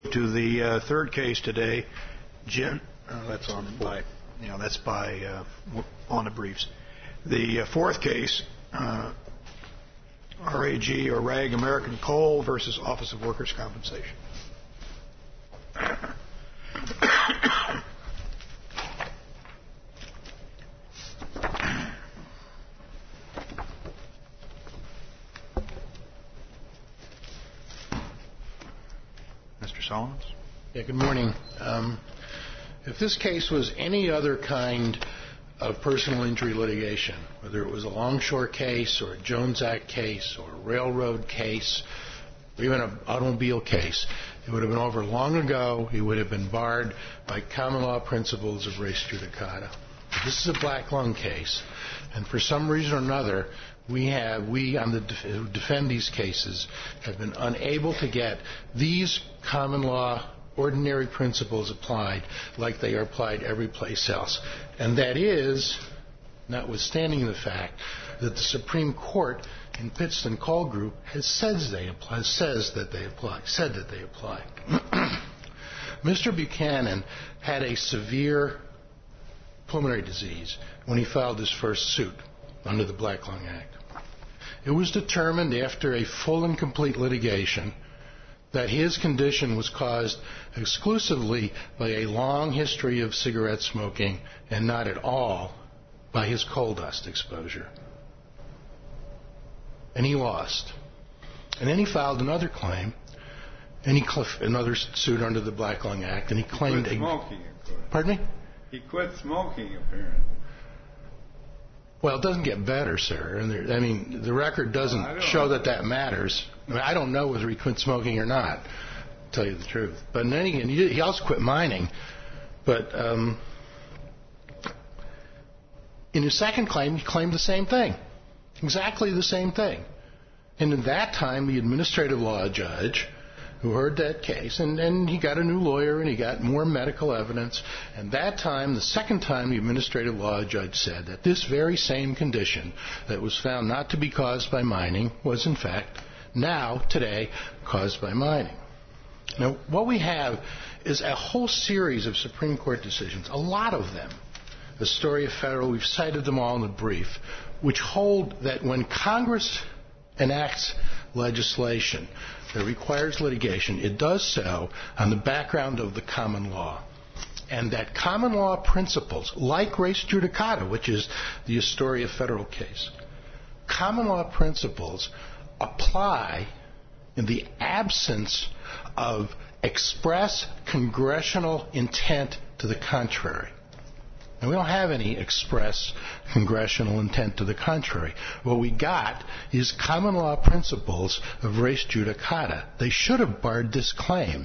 To the third case today, that's on by, on the briefs. The fourth case, RAG or RAG American Coal versus Office of Workers' Compensation. Mr. Solomons? Yeah, good morning. If this case was any other kind of personal injury litigation, whether it was a Longshore case or a Jones Act case or a railroad case or even an automobile case, it would have been over long ago. It would have been barred by common law principles of res judicata. This is a black lung case, and for some reason or another, we who defend these cases have been unable to get these common law ordinary principles applied like they are applied every place else. And that is, notwithstanding the fact that the Supreme Court in Pittston Coal Group has said that they apply. Mr. Buchanan had a severe pulmonary disease when he filed his first suit under the Black Lung Act. It was determined after a full and complete litigation that his condition was caused exclusively by a long history of cigarette smoking and not at all by his coal dust exposure. And he lost. And then he filed another claim, and another suit under the Black Lung Act, and he claimed... He quit smoking, of course. Pardon me? He quit smoking, apparently. Well, it doesn't get better, sir. And the record doesn't show that matters. I don't know whether he quit smoking or not, to tell you the truth. But in any case, he also quit mining. But in his second claim, he claimed the same thing. Exactly the same thing. And at that time, the administrative law judge who heard that case, and he got a new lawyer and he got more medical evidence, and that time, the second time, the administrative law judge said that this very same condition that was found not to be caused by mining was in fact now, today, caused by mining. Now, what we have is a whole series of Supreme Court decisions, a lot of them. Astoria Federal, we've cited them all in the brief, which hold that when Congress enacts legislation that requires litigation, it does so on the background of the common law. And that common law principles, like res judicata, which is the Astoria Federal case, common law principles apply in the absence of express congressional intent to the contrary. And we don't have any express congressional intent to the contrary. What we got is common law principles of res judicata. They should have barred this claim.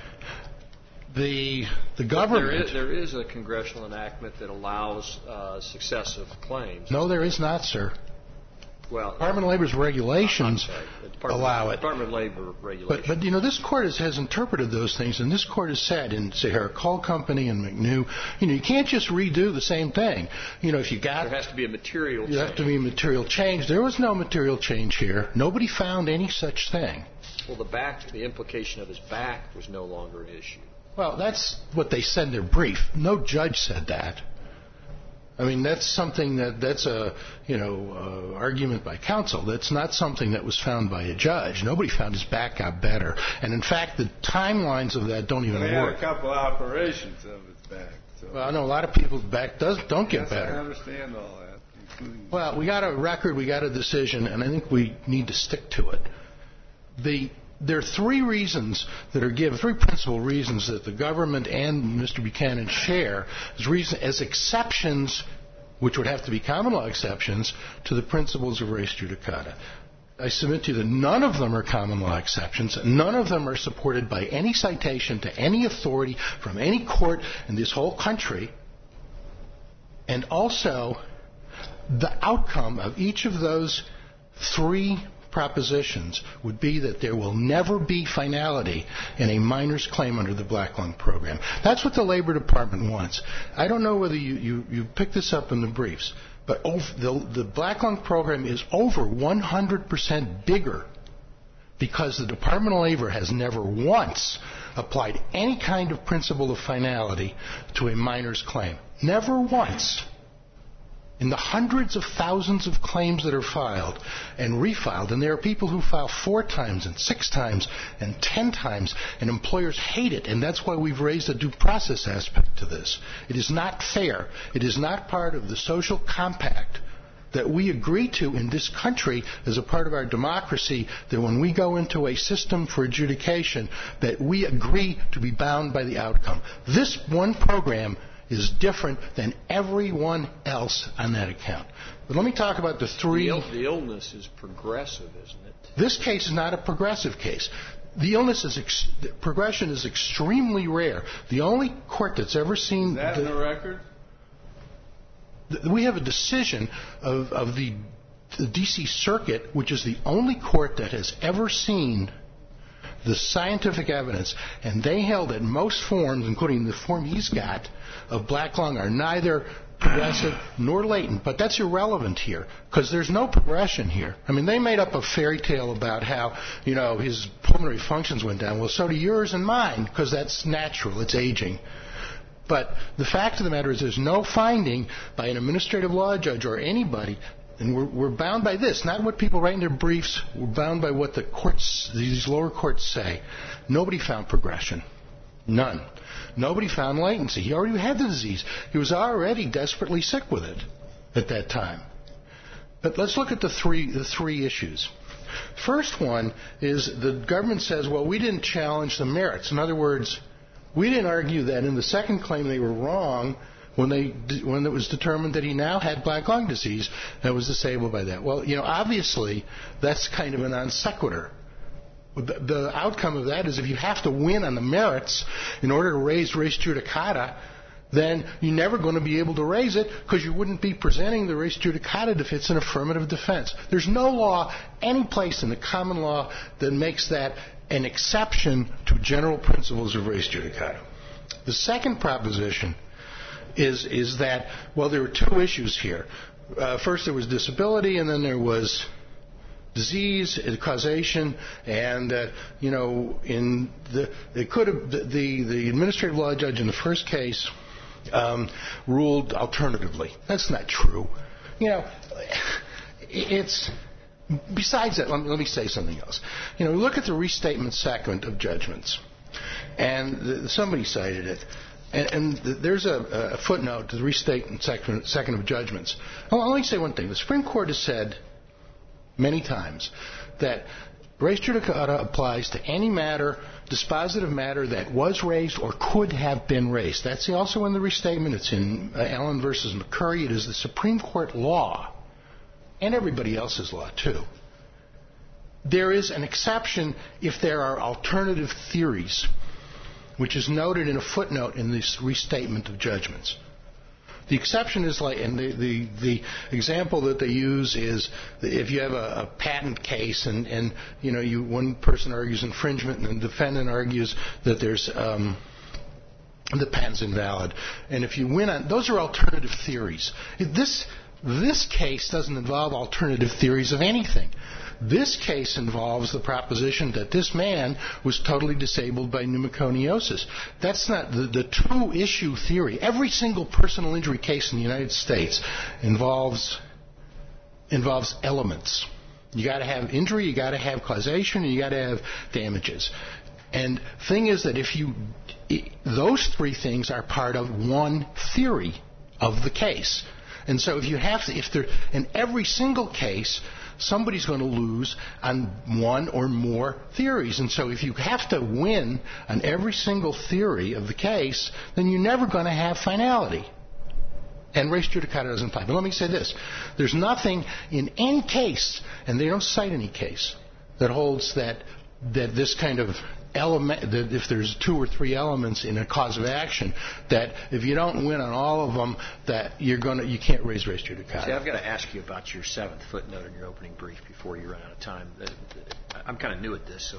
The government... There is a congressional enactment that allows successive claims. No, there is not, sir. Well, Department of Labor's regulations allow it. Department of Labor regulations. But this court has interpreted those things, and this court has said in Sahara Coal Company and McNew, you can't just redo the same thing. If you got... There has to be a material change. There has to be a material change. There was no material change here. Nobody found any such thing. Well, the implication of his back was no longer an issue. Well, that's what they said in their brief. No judge said that. That's something that's a argument by counsel. That's not something that was found by a judge. Nobody found his back got better, and in fact, the timelines of that don't even work. He had a couple operations of his back. So. Well, I know a lot of people's back don't get better. I understand all that. Well, we got a record, we got a decision, and I think we need to stick to it. There are three principal reasons that the government and Mr. Buchanan share as exceptions, which would have to be common law exceptions, to the principles of res judicata. I submit to you that none of them are common law exceptions. None of them are supported by any citation to any authority from any court in this whole country. And also, the outcome of each of those three propositions would be that there will never be finality in a miner's claim under the Black Lung Program. That's what the Labor Department wants. I don't know whether you picked this up in the briefs, but the Black Lung Program is over 100% bigger because the Department of Labor has never once applied any kind of principle of finality to a minor's claim. Never once. In the hundreds of thousands of claims that are filed and refiled, and there are people who file 4 times and 6 times and 10 times, and employers hate it, and that's why we've raised a due process aspect to this. It is not fair. It is not part of the social compact that we agree to in this country as a part of our democracy, that when we go into a system for adjudication, that we agree to be bound by the outcome. This one program is different than everyone else on that account. But let me talk about the three... The illness is progressive, isn't it? This case is not a progressive case. The illness is... progression is extremely rare. The only court that's ever seen... Is that in the record? We have a decision of the D.C. Circuit, which is the only court that has ever seen the scientific evidence, and they held that most forms, including the form he's got, of black lung are neither progressive nor latent. But that's irrelevant here, because there's no progression here. I mean, they made up a fairy tale about how, his pulmonary functions went down. Well, so do yours and mine, because that's natural. It's aging. But the fact of the matter is there's no finding by an administrative law judge or anybody, and we're bound by this, not what people write in their briefs. We're bound by what the courts, these lower courts say. Nobody found progression. None. Nobody found latency. He already had the disease. He was already desperately sick with it at that time. But let's look at the three issues. First one is the government says, well, we didn't challenge the merits. In other words, we didn't argue that in the second claim they were wrong when it was determined that he now had black lung disease and was disabled by that. Well, obviously that's kind of a non sequitur. The outcome of that is if you have to win on the merits in order to raise res judicata, then you're never going to be able to raise it because you wouldn't be presenting the res judicata if it's an affirmative defense. There's no law any place in the common law that makes that an exception to general principles of res judicata. The second proposition is that, well, there were two issues here. First there was disability, and then there was disease, causation, and the administrative law judge in the first case ruled alternatively. That's not true. It's besides that. Let me say something else. Look at the restatement second of judgments, and somebody cited it. And there's a footnote to the restatement second of judgments. Well, let me say one thing. The Supreme Court has said many times that res judicata applies to any matter, dispositive matter that was raised or could have been raised. That's also in the restatement. It's in Allen versus McCurry. It is the Supreme Court law, and everybody else's law too. There is an exception if there are alternative theories, which is noted in a footnote in this restatement of judgments. The exception is like, and the example that they use is if you have a patent case and one person argues infringement and the defendant argues that there's the patent's invalid, and if you win on those are alternative theories. This case doesn't involve alternative theories of anything. This case involves the proposition that this man was totally disabled by pneumoconiosis. That's not the true issue theory. Every single personal injury case in the United States involves elements. You got to have injury, you got to have causation, and you got to have damages. And thing is that those three things are part of one theory of the case. And so in every single case, somebody's going to lose on one or more theories. And so if you have to win on every single theory of the case, then you're never going to have finality. And res judicata doesn't apply. But let me say this. There's nothing in any case, and they don't cite any case, that holds that this kind of element, that if there's two or three elements in a cause of action, that if you don't win on all of them, that you can't raise res judicata. See, I've got to ask you about your seventh footnote in your opening brief before you run out of time. I'm kind of new at this, so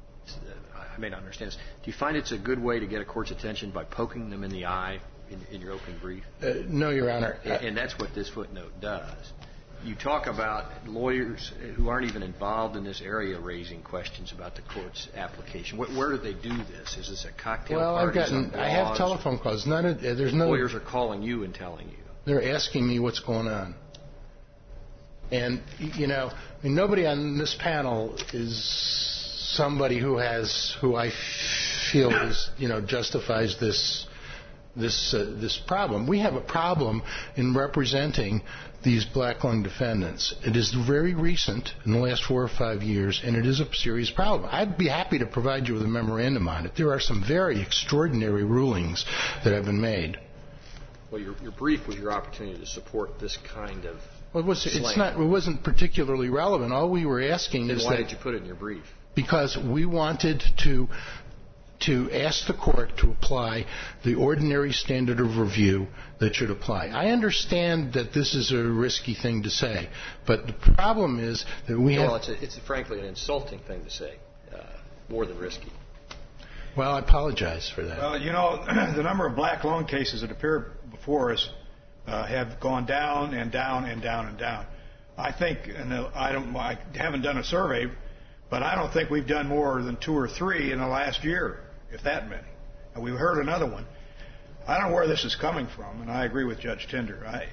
I may not understand this. Do you find it's a good way to get a court's attention by poking them in the eye in your opening brief? No, Your Honor. And that's what this footnote does. you talk about lawyers who aren't even involved in this area raising questions about the court's application. Where do they do this? Is this a cocktail party? I have telephone calls. There's no. Lawyers are calling you and telling you. They're asking me what's going on. And, nobody on this panel is somebody who I feel is, justifies this problem. We have a problem in representing these black lung defendants. It is very recent, in the last 4 or 5 years, and it is a serious problem. I'd be happy to provide you with a memorandum on it. There are some very extraordinary rulings that have been made. Well, your brief was your opportunity to support this kind of it wasn't particularly relevant. All we were asking is why did you put it in your brief? Because we wanted to ask the court to apply the ordinary standard of review that should apply. I understand that this is a risky thing to say, but the problem is that it's frankly an insulting thing to say, more than risky. Well, I apologize for that. Well, the number of black lung cases that appear before us have gone down and down and down and down. I think, and I haven't done a survey, but I don't think we've done more than 2 or 3 in the last year, if that many. And we've heard another one. I don't know where this is coming from, and I agree with Judge Tinder. I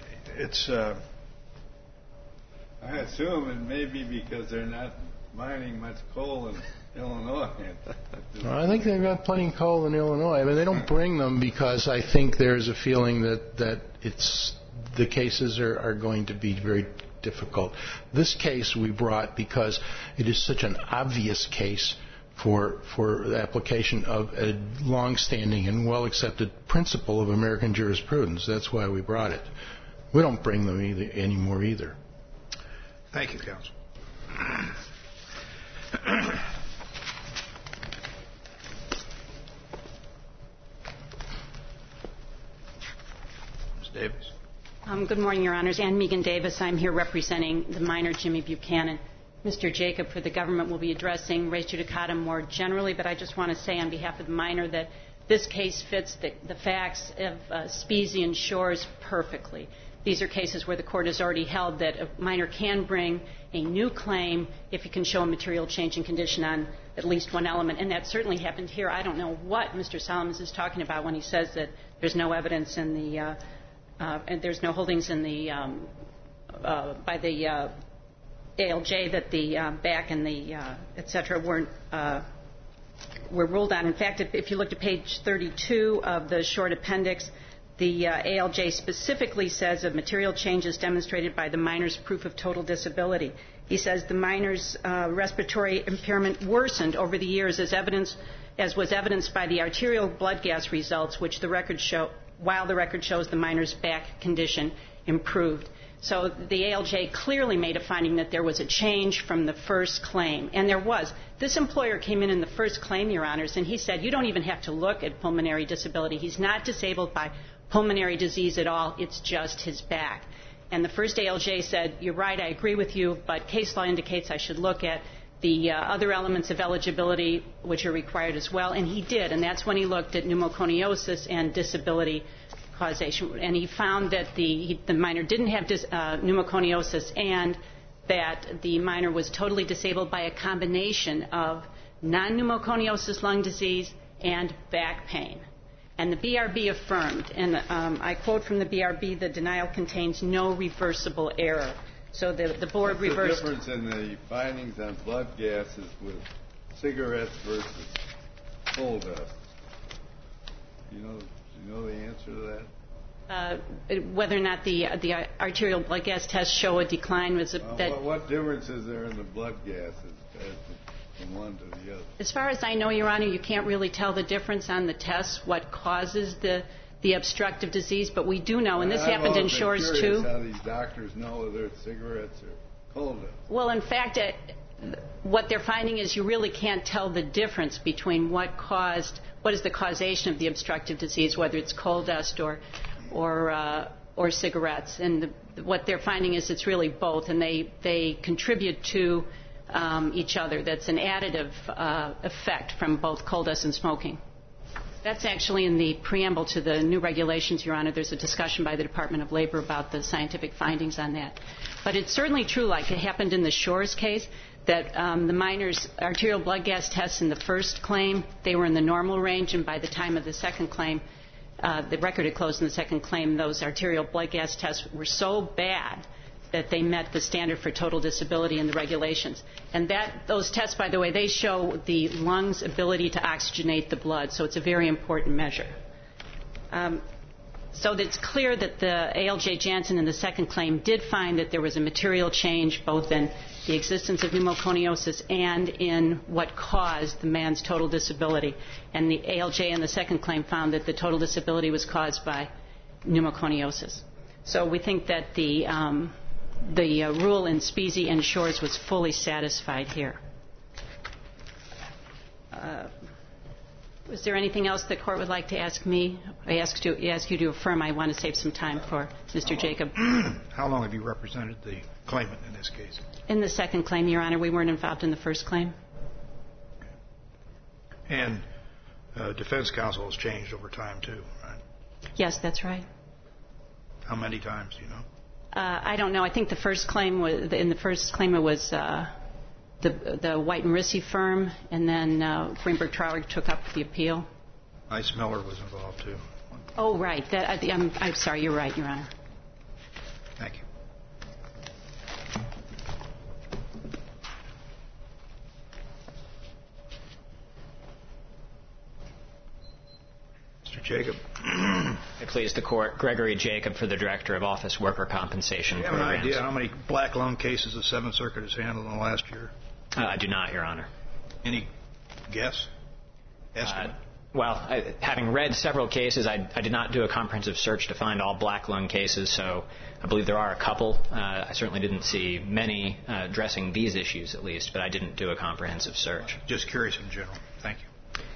assume it may be because they're not mining much coal in Illinois. I think they've got plenty of coal in Illinois. I mean, they don't bring them because I think there's a feeling that the cases are going to be very difficult. This case we brought because it is such an obvious case for the application of a long-standing and well-accepted principle of American jurisprudence. That's why we brought it. We don't bring them anymore either. Thank you, counsel. Ms. Davis. Good morning, Your Honors. Ann Megan Davis. I'm here representing the minor Jimmy Buchanan. Mr. Jacob for the government will be addressing res judicata more generally, but I just want to say on behalf of the minor that this case fits the facts of Speasy and Shores perfectly. These are cases where the court has already held that a minor can bring a new claim if he can show a material change in condition on at least one element, and that certainly happened here. I don't know what Mr. Solomons is talking about when he says that there's no evidence in the and there's no holdings in the by the ALJ that the back and the et cetera were ruled on. In fact, if you looked at page 32 of the short appendix, the ALJ specifically says of material changes demonstrated by the minor's proof of total disability. He says the minor's respiratory impairment worsened over the years as was evidenced by the arterial blood gas results, which the record while the record shows the minor's back condition improved. So the ALJ clearly made a finding that there was a change from the first claim, and there was. This employer came in the first claim, Your Honors, and he said you don't even have to look at pulmonary disability. He's not disabled by pulmonary disease at all. It's just his back. And the first ALJ said, you're right, I agree with you, but case law indicates I should look at the other elements of eligibility which are required as well, and he did, and that's when he looked at pneumoconiosis and disability causation, and he found that the minor didn't have pneumoconiosis and that the minor was totally disabled by a combination of non-pneumoconiosis lung disease and back pain. And the BRB affirmed, and I quote from the BRB, the denial contains no reversible error. So the board reversed. What's the difference in the findings on blood gases with cigarettes versus coal dust? Do you know the answer to that? Whether or not the arterial blood gas tests show a decline was what difference is there in the blood gases from one to the other? As far as I know, Your Honor, you can't really tell the difference on the tests, what causes the obstructive disease, but we do know, and this happened in Shores too. How these doctors know whether it's cigarettes or coal dust? Well, in fact, what they're finding is you really can't tell the difference between what is the causation of the obstructive disease, whether it's coal dust or cigarettes. And what they're finding is it's really both, and they contribute to each other. That's an additive effect from both coal dust and smoking. That's actually in the preamble to the new regulations, Your Honor. There's a discussion by the Department of Labor about the scientific findings on that. But it's certainly true, like it happened in the Shores case, that the miners' arterial blood gas tests in the first claim, they were in the normal range, and by the time of the second claim, the record had closed in the second claim, those arterial blood gas tests were so bad that they met the standard for total disability in the regulations. And those tests, by the way, they show the lungs' ability to oxygenate the blood, so it's a very important measure. So it's clear that the ALJ Jansen in the second claim did find that there was a material change both in the existence of pneumoconiosis and in what caused the man's total disability. And the ALJ in the second claim found that the total disability was caused by pneumoconiosis. So we think that the rule in Speasy and Shores was fully satisfied here. Is there anything else the Court would like to ask me? I ask you to affirm. I want to save some time for Mr. Jacob. How long have you represented the claimant in this case? In the second claim, Your Honor. We weren't involved in the first claim. And defense counsel has changed over time, too, right? Yes, that's right. How many times, do you know? I don't know. I think the first claim was it was the White and Rissy firm, and then Greenberg Traurig took up the appeal. Ice Miller was involved too. Oh, right. I'm sorry. You're right, Your Honor. Thank you. Mr. Jacob. It please the Court. Gregory Jacob for the Director of Office Worker Compensation Do you have Programs. an idea how many black lung cases the Seventh Circuit has handled in the last year? I do not, Your Honor. Any guess? Estimate? Having read several cases, I did not do a comprehensive search to find all black lung cases, so I believe there are a couple. I certainly didn't see many addressing these issues, at least, but I didn't do a comprehensive search. Just curious in general. Thank you.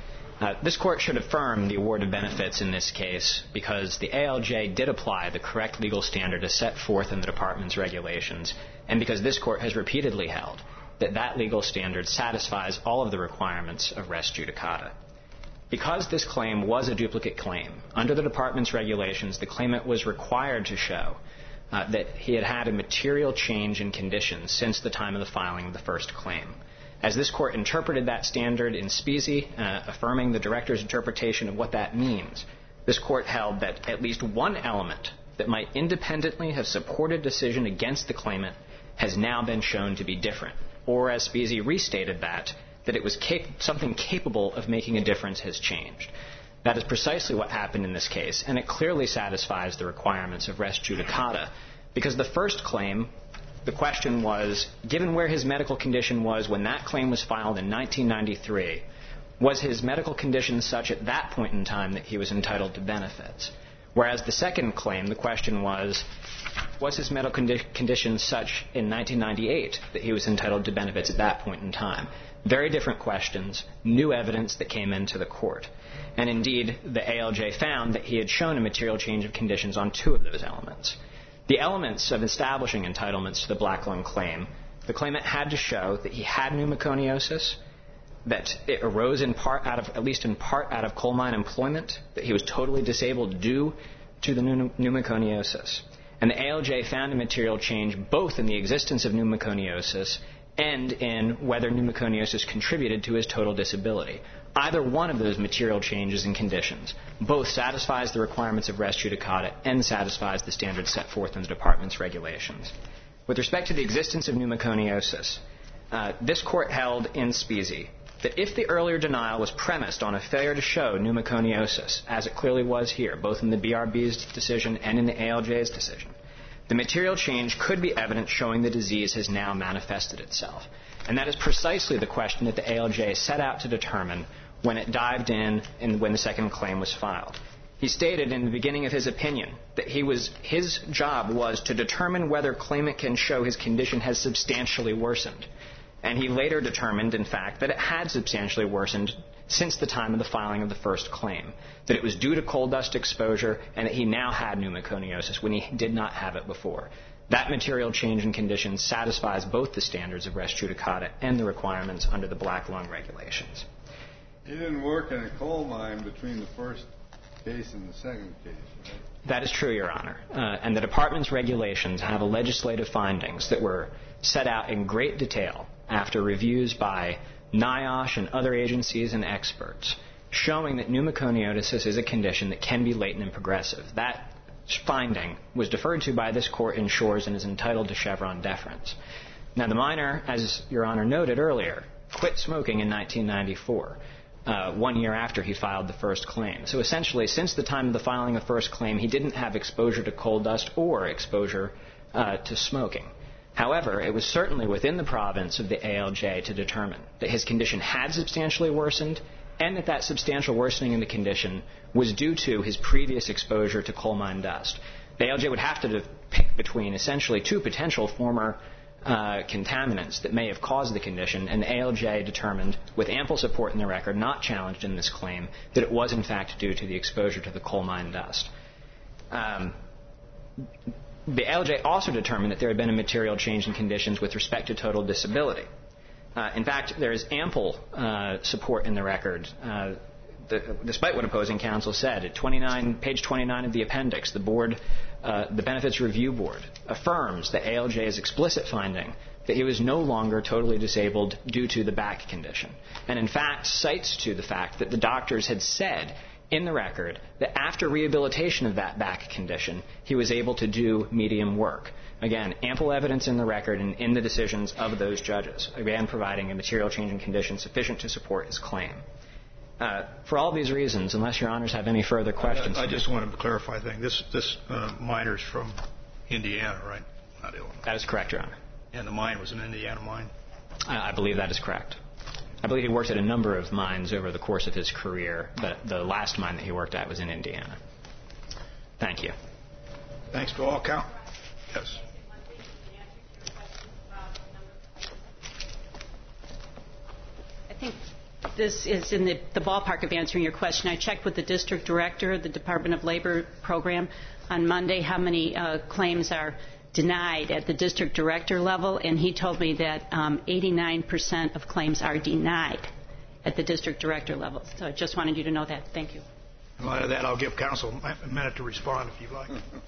This Court should affirm the award of benefits in this case because the ALJ did apply the correct legal standard as set forth in the Department's regulations, and because this Court has repeatedly held that legal standard satisfies all of the requirements of res judicata. Because this claim was a duplicate claim, under the Department's regulations, the claimant was required to show that he had had a material change in conditions since the time of the filing of the first claim. As this Court interpreted that standard in Speasy, affirming the Director's interpretation of what that means, this Court held that at least one element that might independently have supported decision against the claimant has now been shown to be different. Or, as Speasy restated that it was something capable of making a difference has changed. That is precisely what happened in this case, and it clearly satisfies the requirements of res judicata, because the first claim, the question was, given where his medical condition was when that claim was filed in 1993, was his medical condition such at that point in time that he was entitled to benefits? Whereas the second claim, the question was his medical condition such in 1998 that he was entitled to benefits at that point in time? Very different questions, new evidence that came into the Court. And indeed, the ALJ found that he had shown a material change of conditions on two of those elements. The elements of establishing entitlements to the black lung claim, the claimant had to show that he had pneumoconiosis, that it arose at least in part out of coal mine employment, that he was totally disabled due to the pneumoconiosis. And the ALJ found a material change both in the existence of pneumoconiosis and in whether pneumoconiosis contributed to his total disability. Either one of those material changes and conditions both satisfies the requirements of res judicata and satisfies the standards set forth in the Department's regulations. With respect to the existence of pneumoconiosis, this Court held in Speasy that if the earlier denial was premised on a failure to show pneumoconiosis, as it clearly was here, both in the BRB's decision and in the ALJ's decision, the material change could be evidence showing the disease has now manifested itself. And that is precisely the question that the ALJ set out to determine when it dived in and when the second claim was filed. He stated in the beginning of his opinion that his job was to determine whether claimant can show his condition has substantially worsened. And he later determined, in fact, that it had substantially worsened since the time of the filing of the first claim, that it was due to coal dust exposure and that he now had pneumoconiosis when he did not have it before. That material change in conditions satisfies both the standards of res judicata and the requirements under the black lung regulations. He didn't work in a coal mine between the first case and the second case, right? That is true, Your Honor. And the Department's regulations have legislative findings that were set out in great detail after reviews by NIOSH and other agencies and experts, showing that pneumoconiosis is a condition that can be latent and progressive. That finding was deferred to by this Court in Shores and is entitled to Chevron deference. Now, the minor, as Your Honor noted earlier, quit smoking in 1994. 1 year after he filed the first claim. So essentially, since the time of the filing of the first claim, he didn't have exposure to coal dust or exposure to smoking. However, it was certainly within the province of the ALJ to determine that his condition had substantially worsened and that substantial worsening in the condition was due to his previous exposure to coal mine dust. The ALJ would have to pick between essentially two potential former contaminants that may have caused the condition, and the ALJ determined, with ample support in the record, not challenged in this claim, that it was in fact due to the exposure to the coal mine dust. The ALJ also determined that there had been a material change in conditions with respect to total disability. In fact, there is ample support in the record. Despite what opposing counsel said, at page 29 of the appendix, the Benefits Review Board affirms the ALJ's explicit finding that he was no longer totally disabled due to the back condition, and in fact cites to the fact that the doctors had said in the record that after rehabilitation of that back condition, he was able to do medium work. Again, ample evidence in the record and in the decisions of those judges, again providing a material change in condition sufficient to support his claim. For all these reasons, unless Your Honors have any further questions. I just wanted to clarify a thing. This miner's from Indiana, right? Not Illinois. That is correct, Your Honor. And the mine was an Indiana mine? I believe that is correct. I believe he worked at a number of mines over the course of his career, but the last mine that he worked at was in Indiana. Thank you. Thanks to all count. Yes. I think this is in the ballpark of answering your question. I checked with the district director of the Department of Labor program on Monday how many claims are denied at the district director level, and he told me that 89% of claims are denied at the district director level. So I just wanted you to know that. Thank you. In light of that, I'll give counsel a minute to respond if you'd like.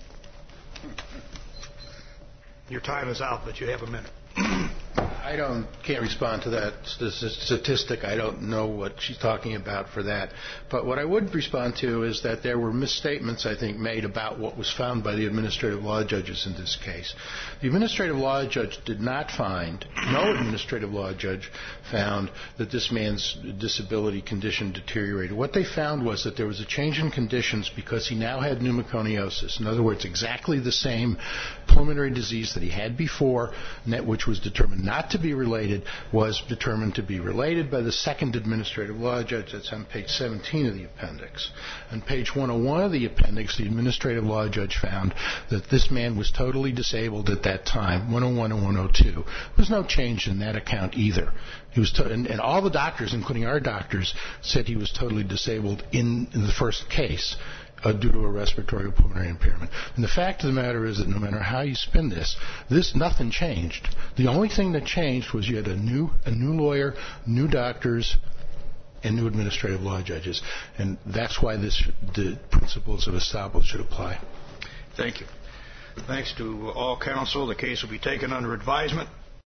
Your time is out, but you have a minute. I can't respond to that statistic. I don't know what she's talking about for that. But what I would respond to is that there were misstatements, I think, made about what was found by the administrative law judges in this case. The administrative law judge did not find, no administrative law judge found that this man's disability condition deteriorated. What they found was that there was a change in conditions because he now had pneumoconiosis. In other words, exactly the same pulmonary disease that he had before, which was determined not to be related, was determined to be related by the second administrative law judge. That's on page 17 of the appendix. On page 101 of the appendix, the administrative law judge found that this man was totally disabled at that time, 101 and 102. There was no change in that account either. He was and all the doctors, including our doctors, said he was totally disabled in the first case due to a respiratory or pulmonary impairment. And the fact of the matter is that no matter how you spin this, nothing changed. The only thing that changed was you had a new lawyer, new doctors, and new administrative law judges. And that's why the principles of estoppel should apply. Thank you. Thanks to all counsel. The case will be taken under advisement.